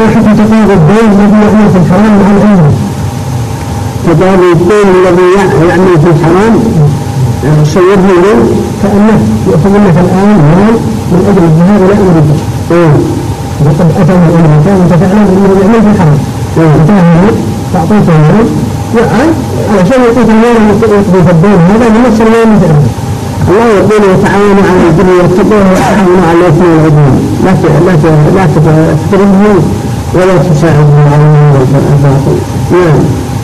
حكم تقاضي الدين الذي يعمل في الحرام مع العلم. تقاضي الدين الذي يعمل في الحرام صيره له كأنه يأخذ منك الآن مال من أجل الذهاب إلى أمريكا. وقد أتى من أمريكا وأنت تعلم أنه يعمل في الحرام. انتهى تعطيته المال وعاد علشان يعطيك المال يقضي في الدين هذا من نفس المال مثله. الله يقول وتعاونوا على البر والتقوى وتعاونوا على الاثم والعدوان لا تقتربوا ولا تساعدوا على الباطل. نعم.